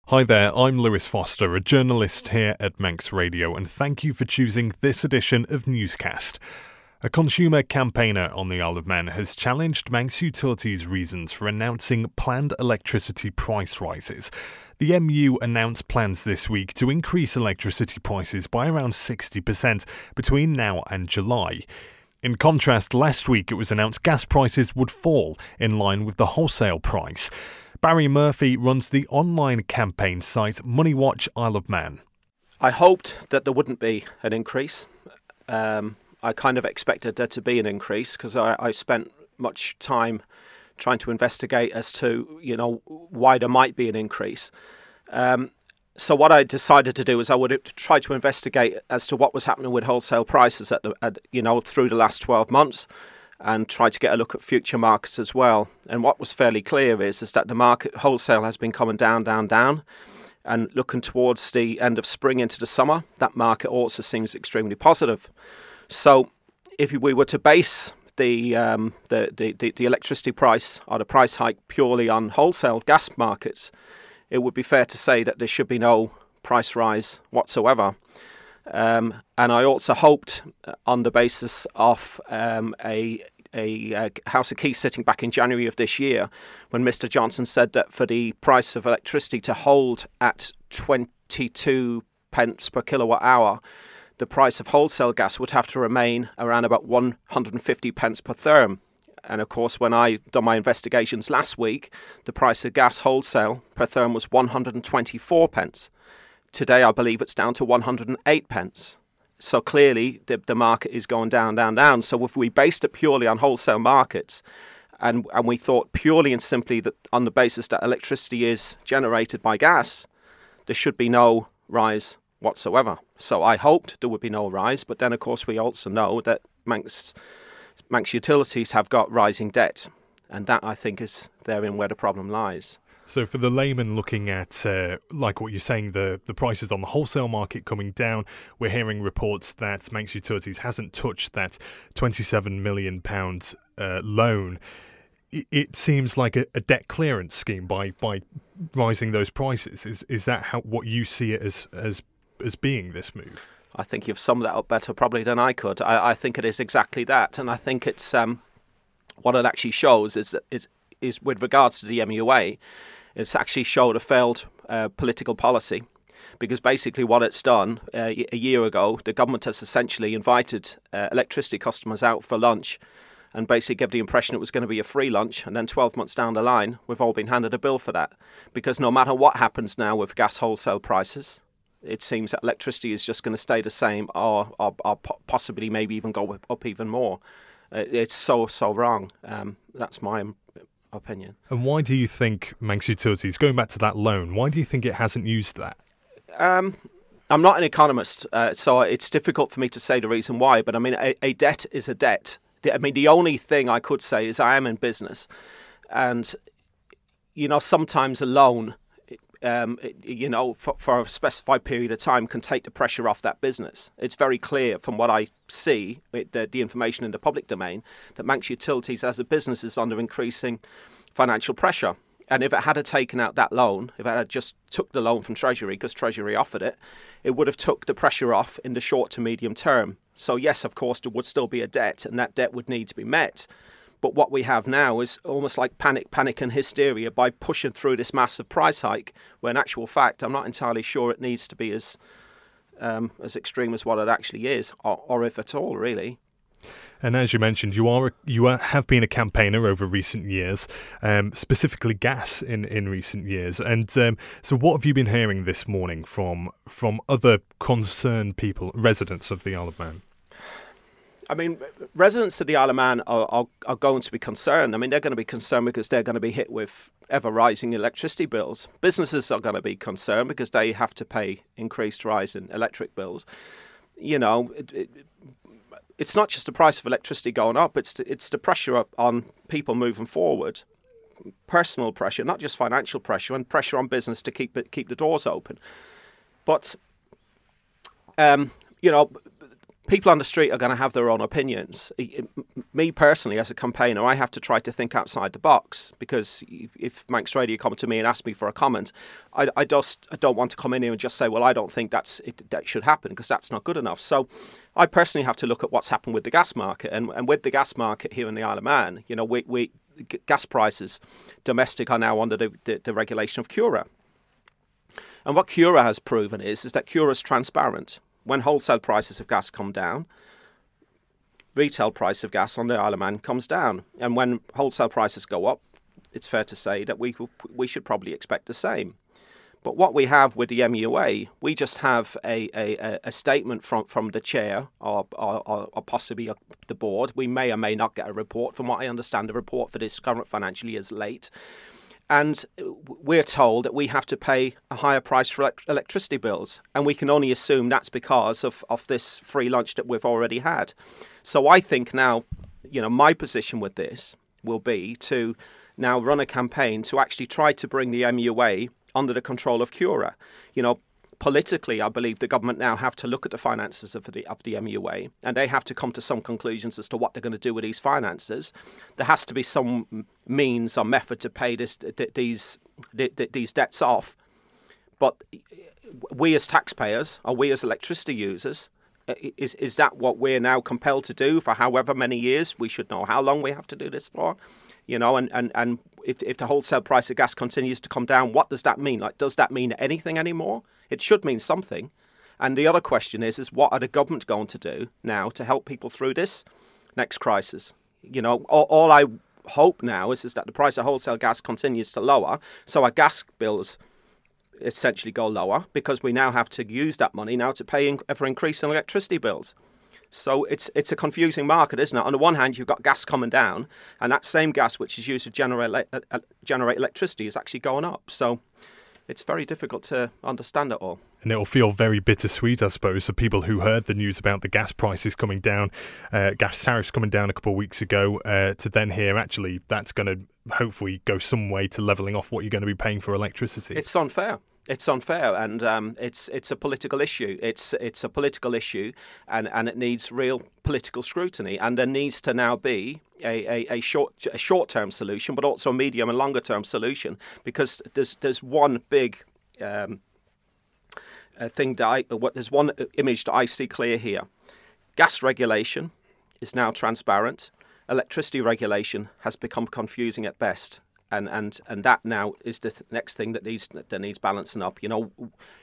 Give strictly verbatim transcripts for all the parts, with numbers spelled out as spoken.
Hi there, I'm Lewis Foster, a journalist here at Manx Radio, and thank you for choosing this edition of Newscast. A consumer campaigner on the Isle of Man has challenged Manx Utilities' reasons for announcing planned electricity price rises. The M U announced plans this week to increase electricity prices by around sixty percent between now and July. In contrast, last week it was announced gas prices would fall in line with the wholesale price. Barry Murphy runs the online campaign site Moneywatch Isle of Man. I hoped that there wouldn't be an increase. Um, I kind of expected there to be an increase because I, I spent much time trying to investigate as to, you know, why there might be an increase. Um, so what I decided to do is I would try to investigate as to what was happening with wholesale prices at, the, at you know, through the last twelve months. And try to get a look at future markets as well. And what was fairly clear is, is that the market wholesale has been coming down, down, down. And looking towards the end of spring into the summer, that market also seems extremely positive. So if we were to base the, um, the, the, the, the electricity price or the price hike purely on wholesale gas markets, it would be fair to say that there should be no price rise whatsoever. Um, and I also hoped on the basis of um, a, a, a House of Keys sitting back in January of this year when Mister Johnson said that for the price of electricity to hold at twenty-two pence per kilowatt hour, the price of wholesale gas would have to remain around about one hundred fifty pence per therm. And of course, when I done my investigations last week, the price of gas wholesale per therm was one hundred twenty-four pence. Today, I believe it's down to one hundred eight pence. So clearly, the, the market is going down, down, down. So if we based it purely on wholesale markets, and and we thought purely and simply that on the basis that electricity is generated by gas, there should be no rise whatsoever. So I hoped there would be no rise. But then, of course, we also know that Manx, Manx Utilities have got rising debt. And that, I think, is therein where the problem lies. So for the layman looking at, uh, like what you're saying, the, the prices on the wholesale market coming down, we're hearing reports that Manx Utilities hasn't touched that twenty-seven million pounds uh, loan. It, it seems like a, a debt clearance scheme by by rising those prices. Is is that how what you see it as as as being this move? I think you've summed that up better probably than I could. I, I think it is exactly that, and I think it's um, what it actually shows is is is with regards to the M U A. It's actually showed a failed uh, political policy because basically what it's done uh, a year ago, the government has essentially invited uh, electricity customers out for lunch and basically gave the impression it was going to be a free lunch. And then twelve months down the line, we've all been handed a bill for that because no matter what happens now with gas wholesale prices, it seems that electricity is just going to stay the same or, or, or possibly maybe even go up even more. Uh, it's so, so wrong. Um, that's my opinion. And why do you think Manx Utilities, going back to that loan, why do you think it hasn't used that? Um, I'm not an economist, uh, so it's difficult for me to say the reason why, but I mean, a, a debt is a debt. I mean, the only thing I could say is I am in business, and, you know, sometimes a loan, um, you know, for, for a specified period of time can take the pressure off that business. It's very clear from what I see, the, the information in the public domain, that Manx Utilities as a business is under increasing financial pressure. And if it had taken out that loan, if it had just took the loan from Treasury, because Treasury offered it, it would have took the pressure off in the short to medium term. So yes, of course, there would still be a debt, and that debt would need to be met. But what we have now is almost like panic, panic and hysteria by pushing through this massive price hike, where in actual fact, I'm not entirely sure it needs to be as um, as extreme as what it actually is, or, or if at all, really. And as you mentioned, you are you are, have been a campaigner over recent years, um, specifically gas in, in recent years. And um, so what have you been hearing this morning from from other concerned people, residents of the Isle of Man? I mean, residents of the Isle of Man are, are, are going to be concerned. I mean, they're going to be concerned because they're going to be hit with ever-rising electricity bills. Businesses are going to be concerned because they have to pay increased rise in electric bills. You know, it, it, it's not just the price of electricity going up, it's the, it's the pressure on people moving forward. Personal pressure, not just financial pressure, and pressure on business to keep it, keep the doors open. But, um, you know... people on the street are going to have their own opinions. Me personally, as a campaigner, I have to try to think outside the box, because if Manx Radio come to me and ask me for a comment, I, I just I don't want to come in here and just say, well, I don't think that's it, that should happen, because that's not good enough. So I personally have to look at what's happened with the gas market, and, and with the gas market here in the Isle of Man, you know, we, we gas prices domestic are now under the, the, the regulation of Cura. And what Cura has proven is, is that Cura is transparent. When wholesale prices of gas come down, retail price of gas on the Isle of Man comes down. And when wholesale prices go up, it's fair to say that we we should probably expect the same. But what we have with the M U A, we just have a, a, a statement from, from the chair or, or, or possibly the board. We may or may not get a report. From what I understand, the report for this current financial year is late. And we're told that we have to pay a higher price for elect- electricity bills. And we can only assume that's because of, of this free lunch that we've already had. So I think now, you know, my position with this will be to now run a campaign to actually try to bring the M U A under the control of Cura. You know, politically, I believe the government now have to look at the finances of the of the M U A, and they have to come to some conclusions as to what they're going to do with these finances. There has to be some means or method to pay this these these debts off. But we as taxpayers, or we as electricity users, is is that what we're now compelled to do for however many years? We should know how long we have to do this for. You know, and, and, and if if the wholesale price of gas continues to come down, what does that mean? Like, does that mean anything anymore? It should mean something. And the other question is, is what are the government going to do now to help people through this next crisis? You know, all, all I hope now is, is that the price of wholesale gas continues to lower, so our gas bills essentially go lower, because we now have to use that money now to pay ever increasing electricity bills. So it's it's a confusing market, isn't it? On the one hand, you've got gas coming down, and that same gas which is used to generate uh, generate electricity is actually going up. So it's very difficult to understand it all. And it'll feel very bittersweet, I suppose, for people who heard the news about the gas prices coming down, uh, gas tariffs coming down a couple of weeks ago, uh, to then hear actually that's going to hopefully go some way to levelling off what you're going to be paying for electricity. It's unfair. It's unfair, and um, it's it's a political issue. It's it's a political issue, and, and it needs real political scrutiny. And there needs to now be a, a, a short a short term solution, but also a medium and longer term solution. Because there's there's one big um, uh, thing that I what there's one image that I see clear here. Gas regulation is now transparent. Electricity regulation has become confusing at best. And, and and that now is the th- next thing that needs that needs balancing up. You know,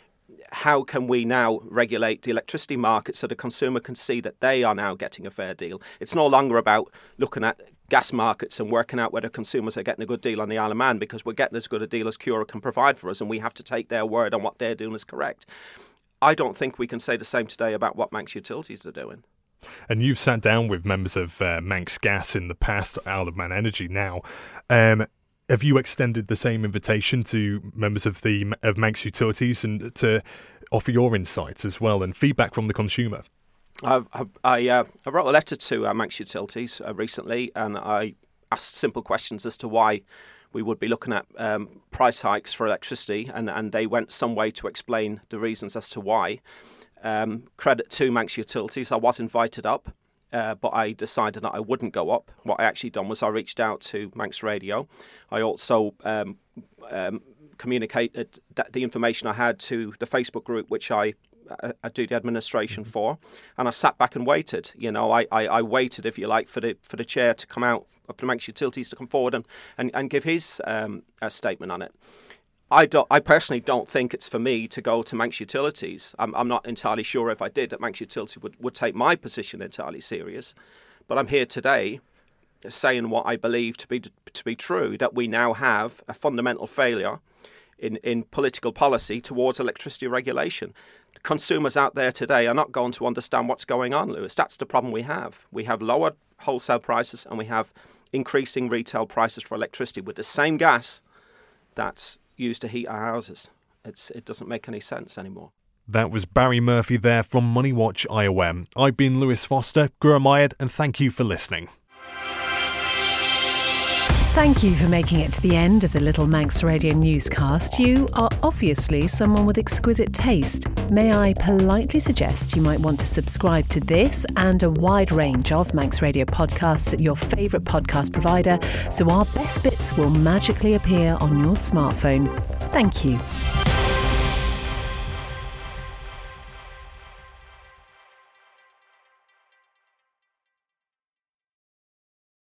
how can we now regulate the electricity market so the consumer can see that they are now getting a fair deal? It's no longer about looking at gas markets and working out whether consumers are getting a good deal on the Isle of Man, because we're getting as good a deal as Cura can provide for us, and we have to take their word on what they're doing is correct. I don't think we can say the same today about what Manx Utilities are doing. And you've sat down with members of uh, Manx Gas in the past, Isle of Man Energy now. Um, Have you extended the same invitation to members of the of Manx Utilities and to offer your insights as well and feedback from the consumer? I've, I, uh, I wrote a letter to uh, Manx Utilities uh, recently, and I asked simple questions as to why we would be looking at um, price hikes for electricity, and, and they went some way to explain the reasons as to why. Um, credit to Manx Utilities, I was invited up. Uh, but I decided that I wouldn't go up. What I actually done was I reached out to Manx Radio. I also um, um, communicated that the information I had to the Facebook group, which I, I, I do the administration mm-hmm. for, and I sat back and waited. You know, I, I, I waited, if you like, for the for the chair to come out, for Manx Utilities to come forward and, and, and give his um, a statement on it. I don't. I personally don't think it's for me to go to Manx Utilities. I'm, I'm not entirely sure if I did that Manx Utilities would, would take my position entirely serious. But I'm here today saying what I believe to be to be true, that we now have a fundamental failure in, in political policy towards electricity regulation. Consumers out there today are not going to understand what's going on, Lewis. That's the problem we have. We have lower wholesale prices and we have increasing retail prices for electricity with the same gas that's used to heat our houses. It's, it doesn't make any sense anymore. That was Barry Murphy there from Moneywatch I O M. I've been Lewis Foster, Gura Myerd, and thank you for listening. Thank you for making it to the end of the Little Manx Radio newscast. You are obviously someone with exquisite taste. May I politely suggest you might want to subscribe to this and a wide range of Manx Radio podcasts at your favourite podcast provider so our best bits will magically appear on your smartphone. Thank you.